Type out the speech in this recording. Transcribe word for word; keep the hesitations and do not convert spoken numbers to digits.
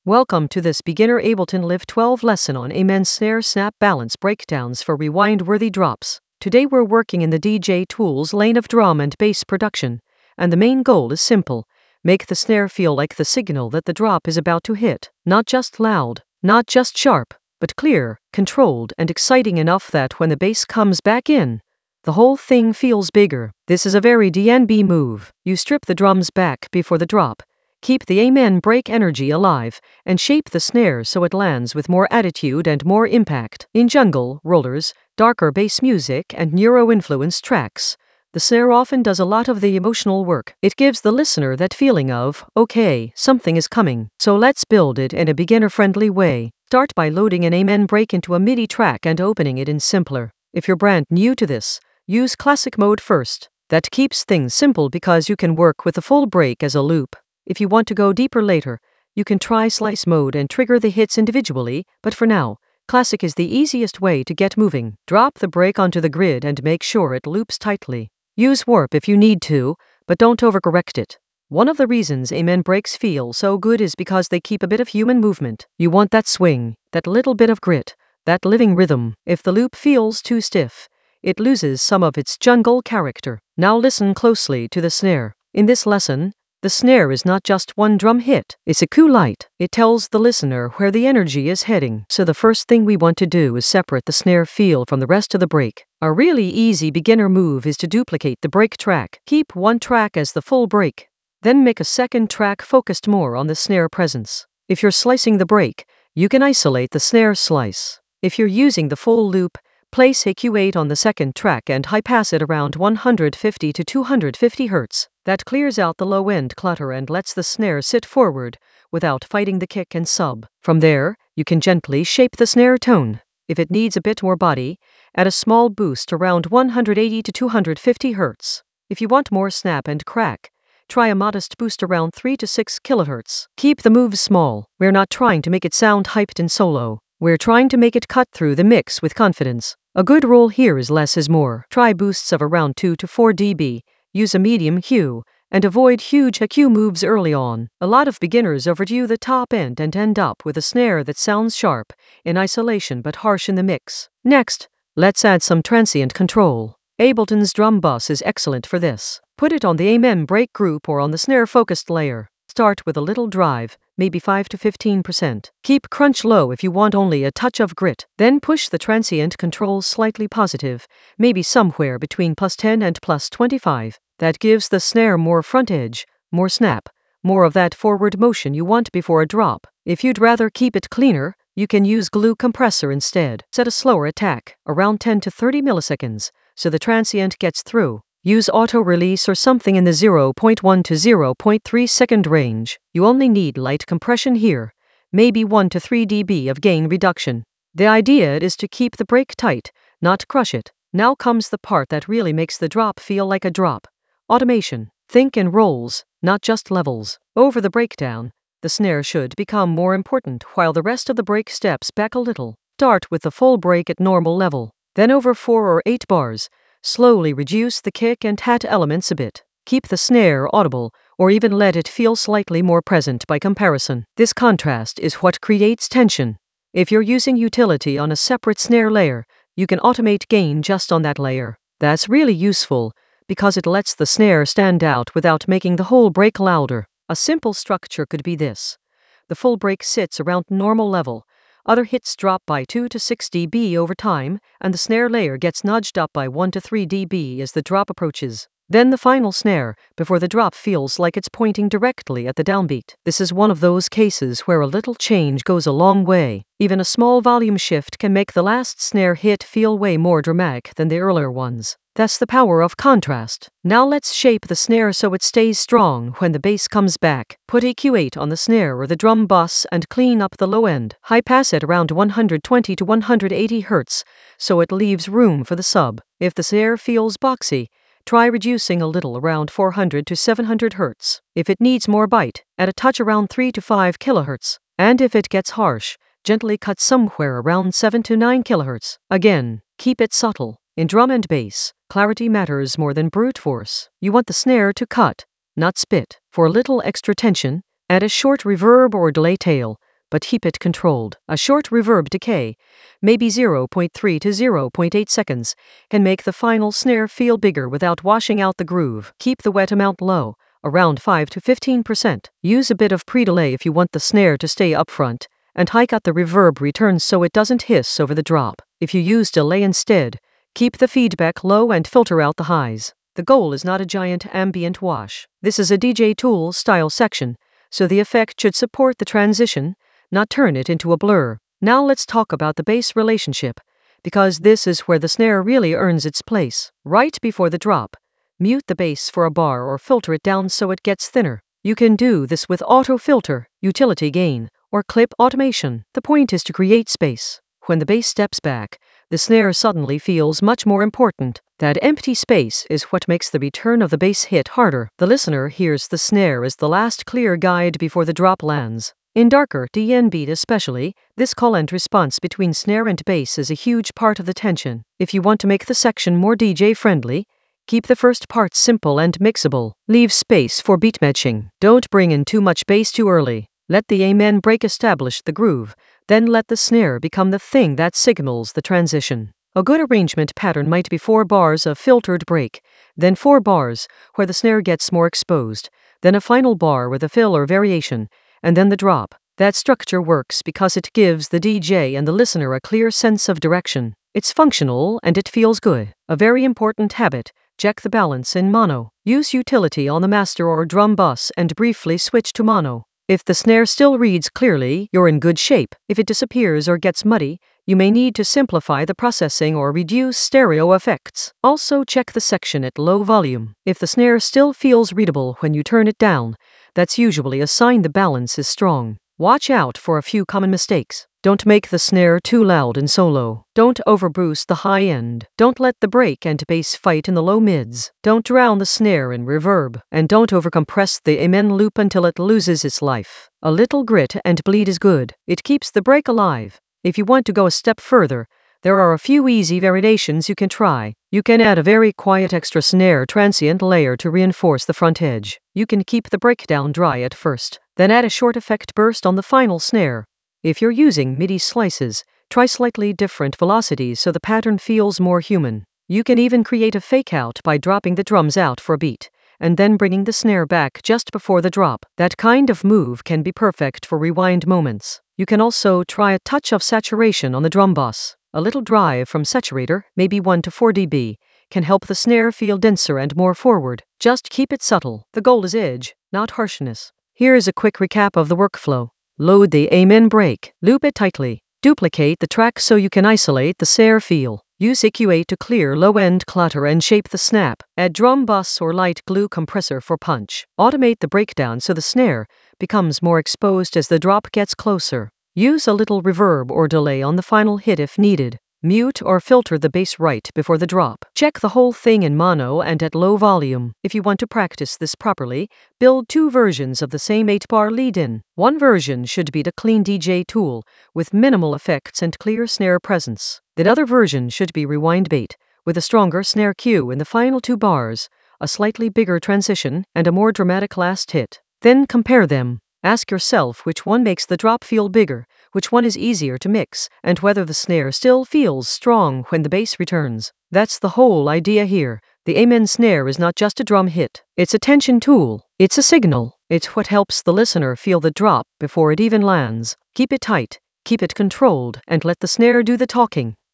Welcome to this beginner Ableton Live twelve lesson on Amen snare snap balance breakdowns for rewind-worthy drops. Today we're working in the D J Tools lane of drum and bass production, and the main goal is simple. Make the snare feel like the signal that the drop is about to hit, not just loud, not just sharp, but clear, controlled, and exciting enough that when the bass comes back in, the whole thing feels bigger. This is a very D N B move. You strip the drums back before the drop. Keep the Amen break energy alive, and shape the snare so it lands with more attitude and more impact. In jungle, rollers, darker bass music, and neuro-influenced tracks, the snare often does a lot of the emotional work. It gives the listener that feeling of, okay, something is coming. So let's build it in a beginner-friendly way. Start by loading an Amen break into a MIDI track and opening it in Simpler. If you're brand new to this, use classic mode first. That keeps things simple because you can work with the full break as a loop. If you want to go deeper later, you can try slice mode and trigger the hits individually, but for now, classic is the easiest way to get moving. Drop the break onto the grid and make sure it loops tightly. Use warp if you need to, but don't overcorrect it. One of the reasons Amen breaks feel so good is because they keep a bit of human movement. You want that swing, that little bit of grit, that living rhythm. If the loop feels too stiff, it loses some of its jungle character. Now listen closely to the snare. In this lesson, the snare is not just one drum hit, it's a cue light. It tells the listener where the energy is heading. So the first thing we want to do is separate the snare feel from the rest of the break. A really easy beginner move is to duplicate the break track. Keep one track as the full break. Then make a second track focused more on the snare presence. If you're slicing the break, you can isolate the snare slice. If you're using the full loop, place a Q eight on the second track and high pass it around one hundred fifty to two hundred fifty hertz. That clears out the low-end clutter and lets the snare sit forward without fighting the kick and sub. From there, you can gently shape the snare tone. If it needs a bit more body, add a small boost around one hundred eighty to two hundred fifty hertz. If you want more snap and crack, try a modest boost around three to six kilohertz. Keep the moves small. We're not trying to make it sound hyped in solo. We're trying to make it cut through the mix with confidence. A good rule here is less is more. Try boosts of around two to four decibels. Use a medium hue, and avoid huge E Q moves early on. A lot of beginners overdo the top end and end up with a snare that sounds sharp in isolation but harsh in the mix. Next, let's add some transient control. Ableton's drum bus is excellent for this. Put it on the Amen break group or on the snare-focused layer. Start with a little drive, maybe five to fifteen percent. Keep crunch low if you want only a touch of grit. Then push the transient control slightly positive, maybe somewhere between plus ten and plus twenty-five. That gives the snare more front edge, more snap, more of that forward motion you want before a drop. If you'd rather keep it cleaner, you can use glue compressor instead. Set a slower attack, around ten to thirty milliseconds, so the transient gets through. Use auto-release or something in the zero point one to zero point three second range. You only need light compression here, maybe one to three decibels of gain reduction. The idea is to keep the break tight, not crush it. Now comes the part that really makes the drop feel like a drop. Automation. Think in rolls, not just levels. Over the breakdown, the snare should become more important while the rest of the break steps back a little. Start with the full break at normal level. Then over four or eight bars, slowly reduce the kick and hat elements a bit. Keep the snare audible, or even let it feel slightly more present by comparison. This contrast is what creates tension. If you're using utility on a separate snare layer, you can automate gain just on that layer. That's really useful, because it lets the snare stand out without making the whole break louder. A simple structure could be this. The full break sits around normal level. Other hits drop by two to six decibels over time, and the snare layer gets nudged up by one to three decibels as the drop approaches. Then the final snare, before the drop feels like it's pointing directly at the downbeat. This is one of those cases where a little change goes a long way. Even a small volume shift can make the last snare hit feel way more dramatic than the earlier ones. That's the power of contrast. Now let's shape the snare so it stays strong when the bass comes back. Put a Q eight on the snare or the drum bus and clean up the low end. High pass at around one hundred twenty to one hundred eighty hertz, so it leaves room for the sub. If the snare feels boxy, try reducing a little around four hundred to seven hundred hertz. If it needs more bite, add a touch around three to five kilohertz. And if it gets harsh, gently cut somewhere around seven to nine kilohertz. Again, keep it subtle. In drum and bass, clarity matters more than brute force. You want the snare to cut, not spit. For a little extra tension, add a short reverb or delay tail, but keep it controlled. A short reverb decay, maybe zero point three to zero point eight seconds, can make the final snare feel bigger without washing out the groove. Keep the wet amount low, around five to fifteen percent. Use a bit of pre-delay if you want the snare to stay up front, and hike out the reverb returns so it doesn't hiss over the drop. If you use delay instead, keep the feedback low and filter out the highs. The goal is not a giant ambient wash. This is a D J Tools style section, so the effect should support the transition, not turn it into a blur. Now let's talk about the bass relationship, because this is where the snare really earns its place. Right before the drop, mute the bass for a bar or filter it down so it gets thinner. You can do this with auto filter, utility gain, or clip automation. The point is to create space. When the bass steps back, the snare suddenly feels much more important. That empty space is what makes the return of the bass hit harder. The listener hears the snare as the last clear guide before the drop lands. In darker D N beat especially, this call and response between snare and bass is a huge part of the tension. If you want to make the section more D J friendly, keep the first part simple and mixable. Leave space for beat matching. Don't bring in too much bass too early. Let the amen break establish the groove, then let the snare become the thing that signals the transition. A good arrangement pattern might be four bars of filtered break, then four bars where the snare gets more exposed, then a final bar with a fill or variation, and then the drop. That structure works because it gives the D J and the listener a clear sense of direction. It's functional and it feels good. A very important habit: check the balance in mono. Use utility on the master or drum bus and briefly switch to mono. If the snare still reads clearly, you're in good shape. If it disappears or gets muddy, you may need to simplify the processing or reduce stereo effects. Also check the section at low volume. If the snare still feels readable when you turn it down, that's usually a sign the balance is strong. Watch out for a few common mistakes. Don't make the snare too loud in solo. Don't overboost the high end. Don't let the break and bass fight in the low mids. Don't drown the snare in reverb. And don't overcompress the amen loop until it loses its life. A little grit and bleed is good. It keeps the break alive. If you want to go a step further, there are a few easy variations you can try. You can add a very quiet extra snare transient layer to reinforce the front edge. You can keep the breakdown dry at first, then add a short effect burst on the final snare. If you're using MIDI slices, try slightly different velocities so the pattern feels more human. You can even create a fake out by dropping the drums out for a beat, and then bringing the snare back just before the drop. That kind of move can be perfect for rewind moments. You can also try a touch of saturation on the drum bus. A little drive from saturator, maybe one to four decibels, can help the snare feel denser and more forward. Just keep it subtle. The goal is edge, not harshness. Here is a quick recap of the workflow. Load the amen break. Loop it tightly. Duplicate the track so you can isolate the snare feel. Use E Q A to clear low-end clutter and shape the snap. Add drum bus or light glue compressor for punch. Automate the breakdown so the snare becomes more exposed as the drop gets closer. Use a little reverb or delay on the final hit if needed. Mute or filter the bass right before the drop. Check the whole thing in mono and at low volume. If you want to practice this properly, build two versions of the same eight bar lead-in. One version should be the clean D J tool, with minimal effects and clear snare presence. The other version should be rewind bait, with a stronger snare cue in the final two bars, a slightly bigger transition, and a more dramatic last hit. Then compare them. Ask yourself which one makes the drop feel bigger, which one is easier to mix, and whether the snare still feels strong when the bass returns. That's the whole idea here. The amen snare is not just a drum hit. It's a tension tool. It's a signal. It's what helps the listener feel the drop before it even lands. Keep it tight, keep it controlled, and let the snare do the talking.